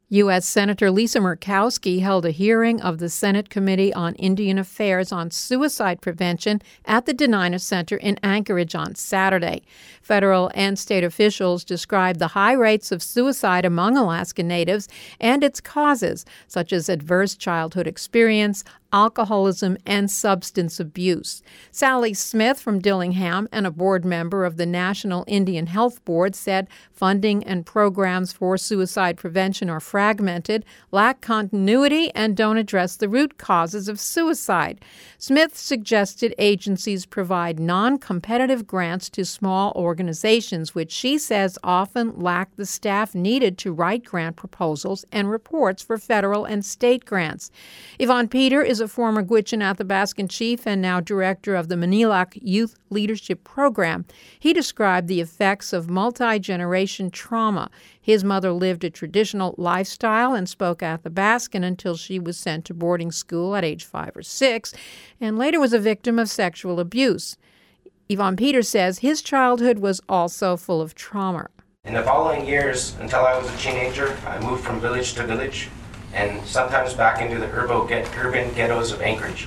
U.S. Senator Lisa Murkowski held a hearing of the Senate Committee on Indian Affairs on Suicide Prevention at the Denina Center in Anchorage on Saturday. Federal and state officials described the high rates of suicide among Alaska Natives and its causes, such as adverse childhood experience, alcoholism, and substance abuse. Sally Smith from Dillingham and a board member of the National Indian Health Board said funding and programs for suicide prevention are fragmented, lack continuity, and don't address the root causes of suicide. Smith suggested agencies provide non-competitive grants to small organizations, which she says often lack the staff needed to write grant proposals and reports for federal and state grants. Yvonne Peter is a former Gwich'in Athabascan chief and now director of the Manilac Youth Leadership Program. He described the effects of multi-generation trauma. His mother lived a traditional lifestyle and spoke Athabascan until she was sent to boarding school at age 5 or 6, and later was a victim of sexual abuse. Yvonne Peter says his childhood was also full of trauma. In the following years, until I was a teenager, I moved from village to village, and sometimes back into the urban ghettos of Anchorage.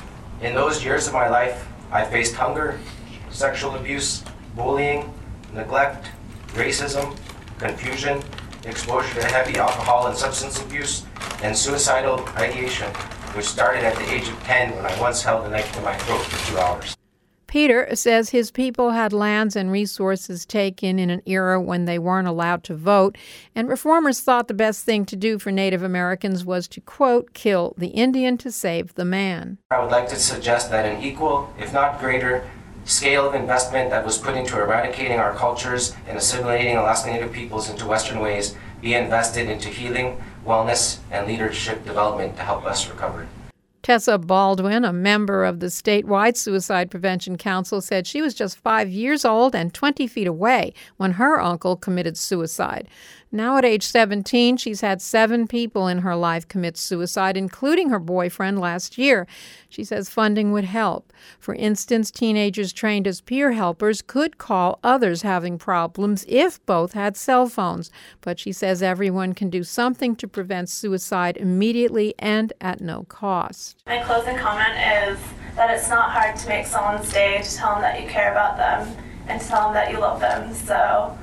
In those years of my life, I faced hunger, sexual abuse, bullying, neglect, racism, confusion, exposure to heavy alcohol and substance abuse, and suicidal ideation, which started at the age of 10 when I once held a knife to my throat for 2 hours. Peter says his people had lands and resources taken in an era when they weren't allowed to vote, and reformers thought the best thing to do for Native Americans was to, quote, kill the Indian to save the man. I would like to suggest that an equal, if not greater, scale of investment that was put into eradicating our cultures and assimilating Alaska Native peoples into Western ways be invested into healing, wellness, and leadership development to help us recover. Tessa Baldwin, a member of the statewide Suicide Prevention Council, said she was just 5 years old and 20 feet away when her uncle committed suicide. Now at age 17, she's had 7 people in her life commit suicide, including her boyfriend last year. She says funding would help. For instance, teenagers trained as peer helpers could call others having problems if both had cell phones. But she says everyone can do something to prevent suicide immediately and at no cost. My closing comment is that it's not hard to make someone's day, to tell them that you care about them and to tell them that you love them. So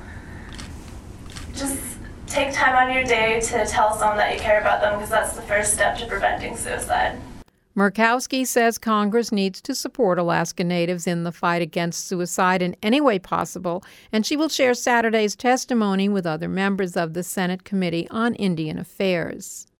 just take time out of your day to tell someone that you care about them, because that's the first step to preventing suicide. Murkowski says Congress needs to support Alaska Natives in the fight against suicide in any way possible, and she will share Saturday's testimony with other members of the Senate Committee on Indian Affairs.